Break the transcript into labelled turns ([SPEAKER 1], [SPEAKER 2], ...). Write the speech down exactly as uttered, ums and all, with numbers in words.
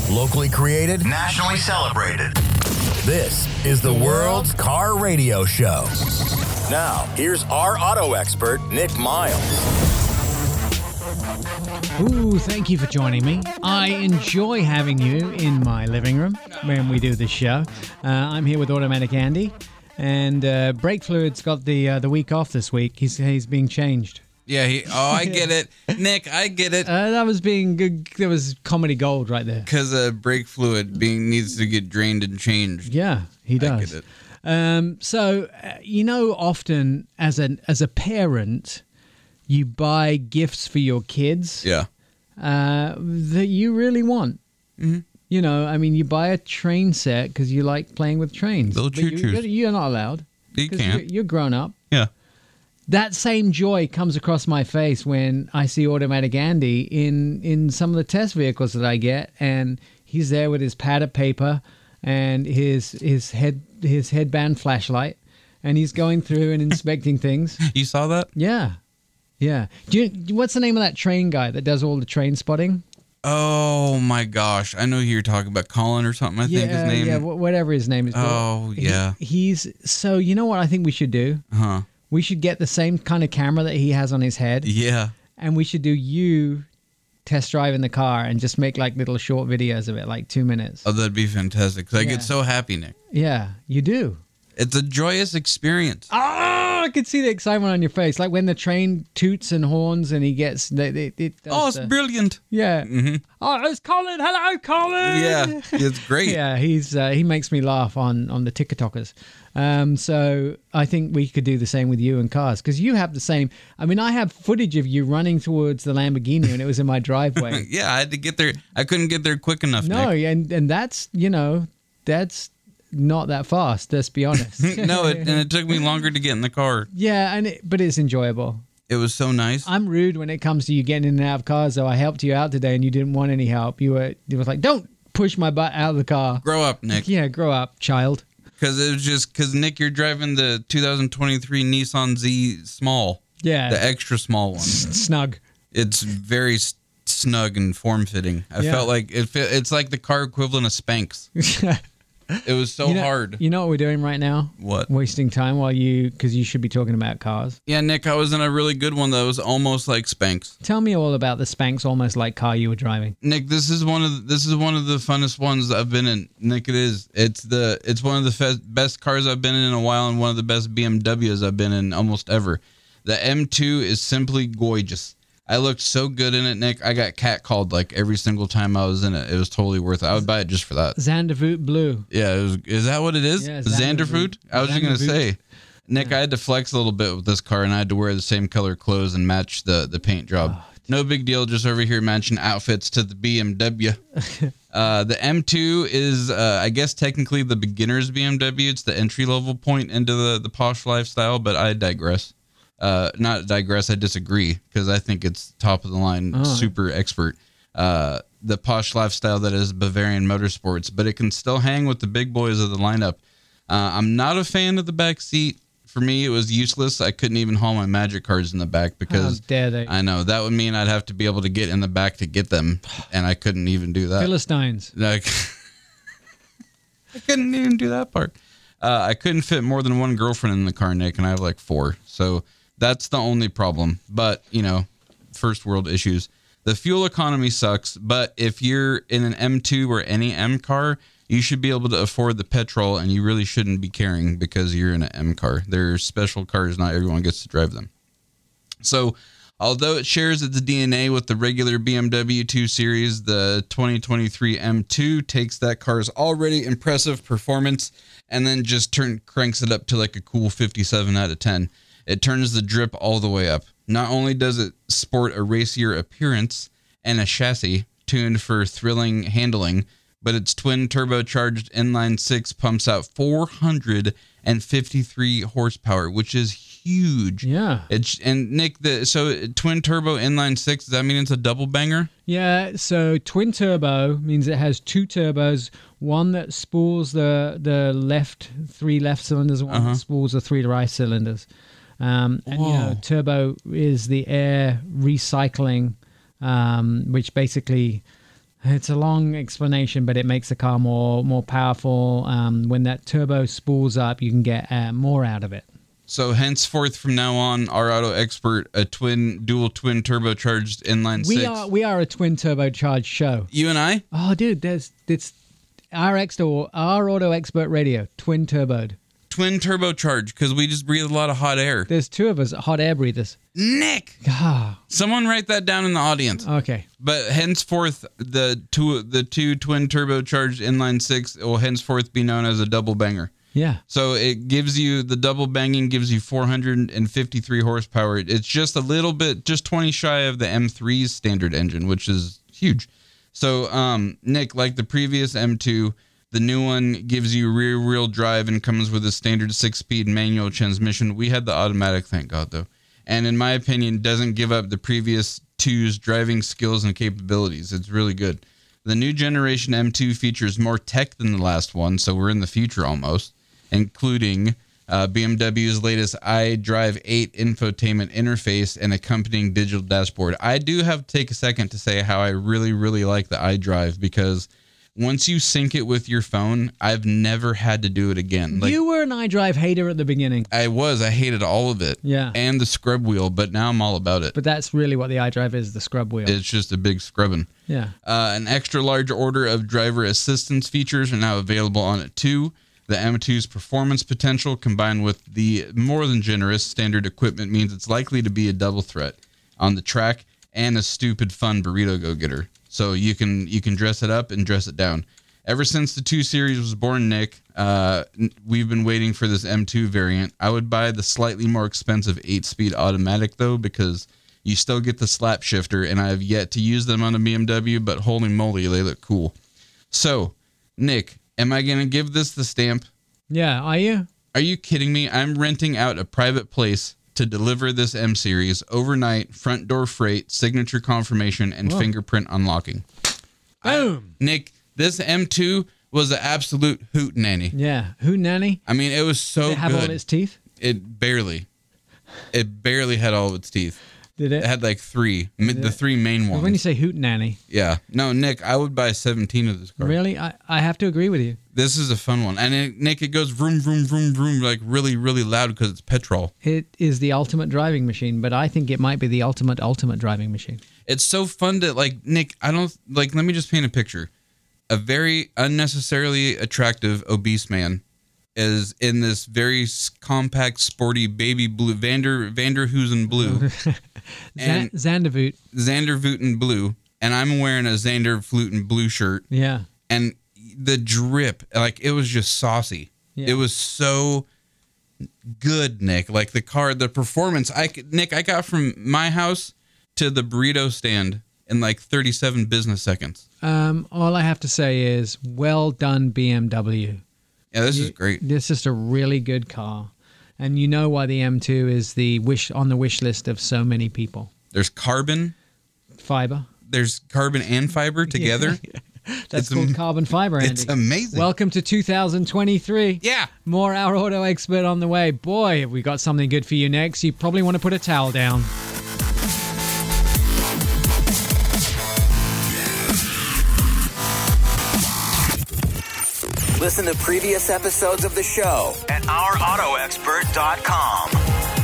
[SPEAKER 1] Locally created, nationally celebrated. This is the World's Car Radio Show. Now, here's our auto expert, Nick Miles.
[SPEAKER 2] Ooh, thank you for joining me. I enjoy having you in my living room when we do this show. Uh, I'm here with Automatic Andy, and uh, brake fluid's got the uh, the week off this week. He's he's being changed.
[SPEAKER 3] Yeah, he, oh, I get it. Nick, I get it.
[SPEAKER 2] Uh, that was being good. That was comedy gold right there.
[SPEAKER 3] Because uh, brake fluid being needs to get drained and changed.
[SPEAKER 2] Yeah, he does.
[SPEAKER 3] I get it.
[SPEAKER 2] Um, so, uh, you know, often as an as a parent, you buy gifts for your kids
[SPEAKER 3] Yeah.
[SPEAKER 2] uh, that you really want.
[SPEAKER 3] Mm-hmm.
[SPEAKER 2] You know, I mean, you buy a train set because you like playing with trains.
[SPEAKER 3] Little
[SPEAKER 2] But you-
[SPEAKER 3] choo-choos.
[SPEAKER 2] You're, you're not allowed.
[SPEAKER 3] You
[SPEAKER 2] 'cause
[SPEAKER 3] can't.
[SPEAKER 2] You're, you're grown up.
[SPEAKER 3] Yeah.
[SPEAKER 2] That same joy comes across my face when I see Automatic Andy in, in some of the test vehicles that I get, and he's there with his pad of paper and his his head his headband flashlight, and he's going through and inspecting things.
[SPEAKER 3] You saw that?
[SPEAKER 2] Yeah, yeah. Do you, what's the name of that train guy that does all the train spotting?
[SPEAKER 3] Oh, my gosh. I know who you're talking about. Colin or something, I
[SPEAKER 2] yeah,
[SPEAKER 3] think his name.
[SPEAKER 2] yeah, wh- whatever his name is.
[SPEAKER 3] Oh,
[SPEAKER 2] He-
[SPEAKER 3] yeah.
[SPEAKER 2] he's so. You know what I think we should do?
[SPEAKER 3] Huh.
[SPEAKER 2] We should get the same kind of camera that he has on his head.
[SPEAKER 3] Yeah.
[SPEAKER 2] And we should do you test drive in the car and just make like little short videos of it, like two minutes.
[SPEAKER 3] Oh, that'd be fantastic. 'Cause I
[SPEAKER 2] Yeah.
[SPEAKER 3] get so happy, Nick.
[SPEAKER 2] Yeah, you do.
[SPEAKER 3] It's a joyous experience.
[SPEAKER 2] Oh, I could see the excitement on your face. Like when the train toots and horns and he gets... It, it, it does
[SPEAKER 3] Oh, it's
[SPEAKER 2] the-
[SPEAKER 3] brilliant.
[SPEAKER 2] Yeah.
[SPEAKER 3] Mm-hmm.
[SPEAKER 2] Oh, it's Colin. Hello, Colin.
[SPEAKER 3] Yeah, it's great.
[SPEAKER 2] Yeah, he's uh, he makes me laugh on, on the TikTokers. Um, so I think we could do the same with you and cars because you have the same. I mean, I have footage of you running towards the Lamborghini and it was in my driveway.
[SPEAKER 3] Yeah, I had to get there. I couldn't get there quick enough,
[SPEAKER 2] No,
[SPEAKER 3] Nick.
[SPEAKER 2] and and that's you know that's not that fast. Let's be honest.
[SPEAKER 3] No, it, and it took me longer to get in the car.
[SPEAKER 2] Yeah, and it, but it's enjoyable.
[SPEAKER 3] It was so nice.
[SPEAKER 2] I'm rude when it comes to you getting in and out of cars. So I helped you out today, and you didn't want any help. You were you was like, don't push my butt out of the car.
[SPEAKER 3] Grow up, Nick.
[SPEAKER 2] Yeah, grow up, child.
[SPEAKER 3] Because it was just because Nick, you're driving the two thousand twenty-three Nissan Z Small,
[SPEAKER 2] Yeah,
[SPEAKER 3] the extra small one.
[SPEAKER 2] snug.
[SPEAKER 3] It's very s- snug and form fitting. I
[SPEAKER 2] Yeah.
[SPEAKER 3] felt like it. Fit, it's like the car equivalent of Spanx. It was so
[SPEAKER 2] you know,
[SPEAKER 3] hard.
[SPEAKER 2] You know what we're doing right now?
[SPEAKER 3] What?
[SPEAKER 2] Wasting time while you, because you should be talking about cars.
[SPEAKER 3] Yeah, Nick, I was in a really good one that was almost like Spanx.
[SPEAKER 2] Tell me all about the Spanx almost like car you were driving.
[SPEAKER 3] Nick, this is one of the, this is one of the funnest ones I've been in. Nick, it is. It's the it's one of the fe- best cars I've been in in a while, and one of the best B M Ws I've been in almost ever. The M two is simply gorgeous. I looked so good in it, Nick. I got catcalled like every single time I was in it. It was totally worth it. I would buy it just for that.
[SPEAKER 2] Zandervoot Blue.
[SPEAKER 3] Yeah, it was, is that what it is?
[SPEAKER 2] Yeah,
[SPEAKER 3] Zandervoot? I was just going to
[SPEAKER 2] Zandervoot.
[SPEAKER 3] say, Nick, I had to flex a little bit with this car, and I had to wear the same color clothes and match the, the paint job.
[SPEAKER 2] Oh,
[SPEAKER 3] No big deal, just over here matching outfits to the B M W. uh, the M two is, uh, I guess, technically the beginner's B M W. It's the entry-level point into the, the posh lifestyle, but I digress. Uh, not digress, I disagree, because I think it's top of the line,
[SPEAKER 2] Oh.
[SPEAKER 3] super expert. Uh, the posh lifestyle that is Bavarian Motorsports, but it can still hang with the big boys of the lineup. Uh, I'm not a fan of the back seat. For me, it was useless. I couldn't even haul my magic cards in the back because
[SPEAKER 2] How dare they?
[SPEAKER 3] I know that would mean I'd have to be able to get in the back to get them, and I couldn't even do that.
[SPEAKER 2] Philistines.
[SPEAKER 3] Like, I couldn't even do that part. Uh, I couldn't fit more than one girlfriend in the car, Nick, and I have like four. So that's the only problem. But, you know, first world issues. The fuel economy sucks, but if you're in an M two or any M car, you should be able to afford the petrol, and you really shouldn't be caring because you're in an M car. They're special cars. Not everyone gets to drive them. So although it shares its D N A with the regular B M W two Series, the twenty twenty-three M two takes that car's already impressive performance and then just turn cranks it up to like a cool fifty-seven out of ten. It turns the drip all the way up. Not only does it sport a racier appearance and a chassis tuned for thrilling handling, but its twin turbocharged inline six pumps out four hundred fifty-three horsepower, which is huge.
[SPEAKER 2] Yeah.
[SPEAKER 3] It's and Nick, the so twin turbo inline six, does that mean it's a double banger?
[SPEAKER 2] Yeah, so twin turbo means it has two turbos, one that spools the the left three left cylinders, and one
[SPEAKER 3] Uh-huh.
[SPEAKER 2] that spools the three right cylinders. Um, and you know,
[SPEAKER 3] Whoa.
[SPEAKER 2] turbo is the air recycling, um, which basically It's a long explanation, but it makes the car more more powerful. Um, when that turbo spools up, you can get uh, more out of it.
[SPEAKER 3] So henceforth, from now on, our auto expert, a twin, dual twin turbocharged inline
[SPEAKER 2] We
[SPEAKER 3] six.
[SPEAKER 2] are we are a twin turbocharged show.
[SPEAKER 3] You and I?
[SPEAKER 2] Oh, dude, there's it's our extra our auto expert radio twin turboed.
[SPEAKER 3] Twin turbocharged, because we just breathe a lot of hot air.
[SPEAKER 2] There's two of us, hot air breathers.
[SPEAKER 3] Nick!
[SPEAKER 2] Ah,
[SPEAKER 3] Someone write that down in the audience.
[SPEAKER 2] okay.
[SPEAKER 3] But henceforth, the two the two twin turbocharged inline six will henceforth be known as a double banger.
[SPEAKER 2] Yeah.
[SPEAKER 3] So it gives you, the double banging gives you four hundred fifty-three horsepower. It's just a little bit, just twenty shy of the M three's standard engine, which is huge. So, um, Nick, like the previous M two, the new one gives you rear wheel drive and comes with a standard six-speed manual transmission. We had the automatic, thank God, though. And in my opinion, doesn't give up the previous two's driving skills and capabilities. It's really good. The new generation M two features more tech than the last one, so we're in the future almost, including uh, B M W's latest iDrive eight infotainment interface and accompanying digital dashboard. I do have to take a second to say how I really, really like the iDrive, because once you sync it with your phone, I've never had to do it again. Like,
[SPEAKER 2] you were an iDrive hater at the beginning.
[SPEAKER 3] I was. I hated all of it.
[SPEAKER 2] Yeah.
[SPEAKER 3] And the scrub wheel, but now I'm all about it.
[SPEAKER 2] But that's really what the iDrive is, the scrub wheel.
[SPEAKER 3] It's just a big scrubbing.
[SPEAKER 2] Yeah.
[SPEAKER 3] Uh, an extra large order of driver assistance features are now available on it too. The M two's performance potential combined with the more than generous standard equipment means it's likely to be a double threat on the track and a stupid fun burrito go-getter. So you can you can dress it up and dress it down. Ever since the two Series was born, Nick, uh, we've been waiting for this M two variant. I would buy the slightly more expensive eight-speed automatic, though, because you still get the slap shifter, and I have yet to use them on a B M W, but holy moly, they look cool. So, Nick, am I going to give this the stamp?
[SPEAKER 2] Yeah, are you?
[SPEAKER 3] Are you kidding me? I'm renting out a private place to deliver this M Series overnight, front door freight, signature confirmation, and
[SPEAKER 2] Whoa.
[SPEAKER 3] fingerprint unlocking.
[SPEAKER 2] Boom.
[SPEAKER 3] I, Nick, this M two was an absolute hoot nanny.
[SPEAKER 2] Yeah. Who nanny?
[SPEAKER 3] I mean, it was so
[SPEAKER 2] Did it have
[SPEAKER 3] good.
[SPEAKER 2] all its teeth?
[SPEAKER 3] It barely. It barely had all of its teeth.
[SPEAKER 2] Did it?
[SPEAKER 3] It had like three, m- the three main ones.
[SPEAKER 2] When you say hoot nanny,
[SPEAKER 3] Yeah. No, Nick, I would buy seventeen of this car.
[SPEAKER 2] really? I, I have to agree with you.
[SPEAKER 3] This is a fun one. And it, Nick, it goes vroom, vroom, vroom, vroom, like really, really loud because it's petrol.
[SPEAKER 2] It is the ultimate driving machine, but I think it might be the ultimate, ultimate driving machine.
[SPEAKER 3] It's so fun to, like, Nick, I don't, like, let me just paint a picture. A very unnecessarily attractive, obese man is in this very s- compact, sporty, baby blue, Vander, Vanderhoosen blue.
[SPEAKER 2] Zan-
[SPEAKER 3] And-
[SPEAKER 2] Zandervoot.
[SPEAKER 3] Xander Vooten blue, and I'm wearing a Xander Fluten blue shirt,
[SPEAKER 2] Yeah.
[SPEAKER 3] and the drip, like, it was just saucy.
[SPEAKER 2] Yeah.
[SPEAKER 3] It was so good, Nick. Like the car, the performance. I could- Nick, I got from my house to the burrito stand in like thirty-seven business seconds.
[SPEAKER 2] Um, all I have to say is, well done, B M W.
[SPEAKER 3] Yeah, this
[SPEAKER 2] You-
[SPEAKER 3] is great.
[SPEAKER 2] This is just a really good car. And you know why the M two is the wish on the wish list of so many people.
[SPEAKER 3] There's carbon.
[SPEAKER 2] Fiber.
[SPEAKER 3] There's carbon and fiber together.
[SPEAKER 2] That's
[SPEAKER 3] It's
[SPEAKER 2] called
[SPEAKER 3] am-
[SPEAKER 2] carbon fiber, Andy.
[SPEAKER 3] It's amazing.
[SPEAKER 2] Welcome to two thousand twenty-three.
[SPEAKER 3] Yeah.
[SPEAKER 2] More Our Auto Expert on the way. Boy, have we got something good for you next. You probably want to put a towel down.
[SPEAKER 1] Listen to previous episodes of the show at our auto expert dot com.